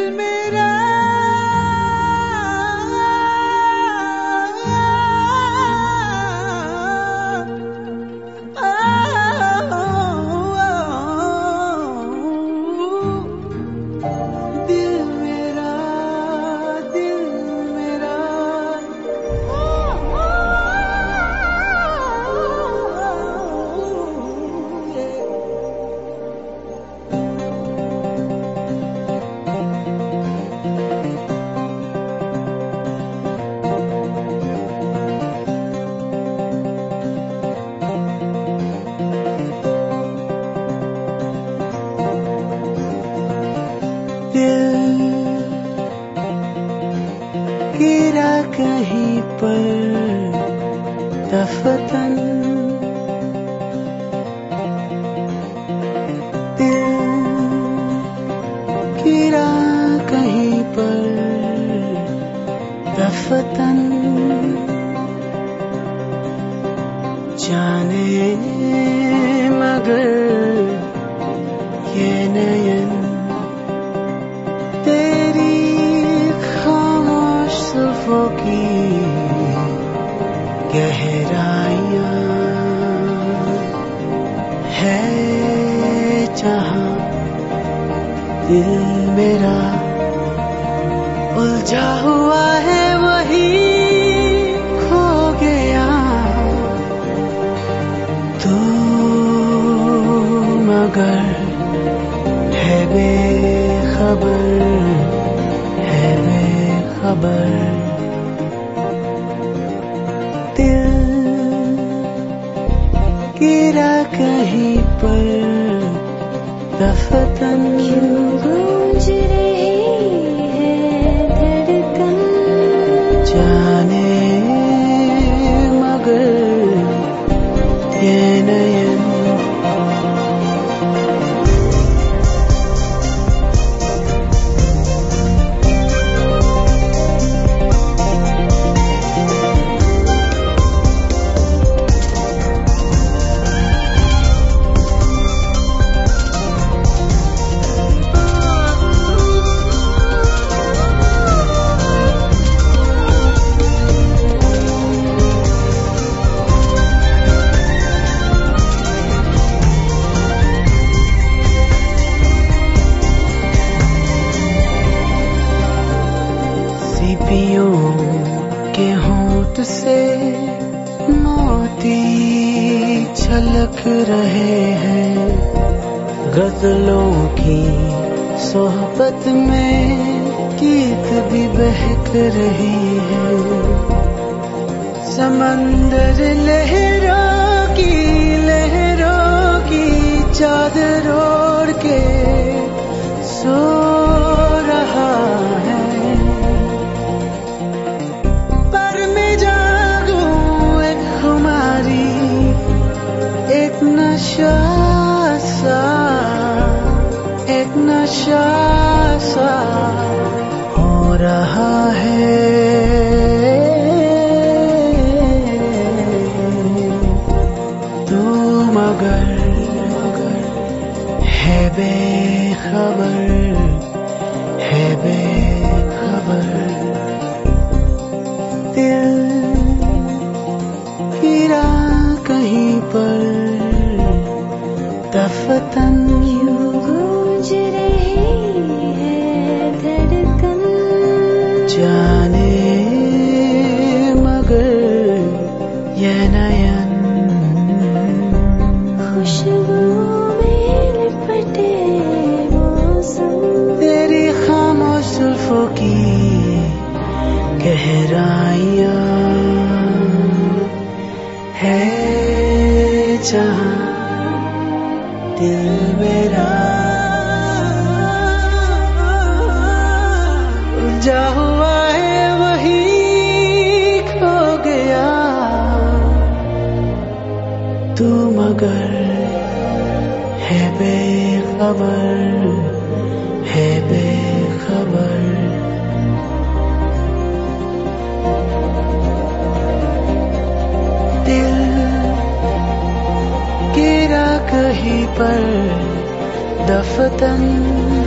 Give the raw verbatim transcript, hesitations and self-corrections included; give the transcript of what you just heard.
मेरा दिल मेरा दिल मेरा दिल गिरा कहीं पर दफतन दिल गिरा कहीं पर दफतन जाने मगर ये नयन की गहराइयां है जहां दिल मेरा उलझा हुआ है वही खो गया तू मगर है बेखबर है बेखबर गिरा कहीं पर दफतन क्यों गूंज रही है धड़कन जाने मगर ये नयन सीपियों के होंठ से मोती छलक रहे हैं गजलों की सोहबत में गीत भी बहक रही है समंदर लहरों की लहरों की चादर ओढ़ के सो रहा है नशा सा एक नशा सा हो रहा है तू मगर है बेखबर है बेखबर दिल गिरा कहीं पर दफतन क्यों गूंज रही है धड़कन जाने मगर ये नयन खुशबू में लिपटे मौसम तेरी खामोश जुल्फों की गहराइयां है जहां दिल मेरा उलझा हुआ है वही खो गया तू मगर है बेखबर है बेखबर दिल गिरा कहीं पर दफतन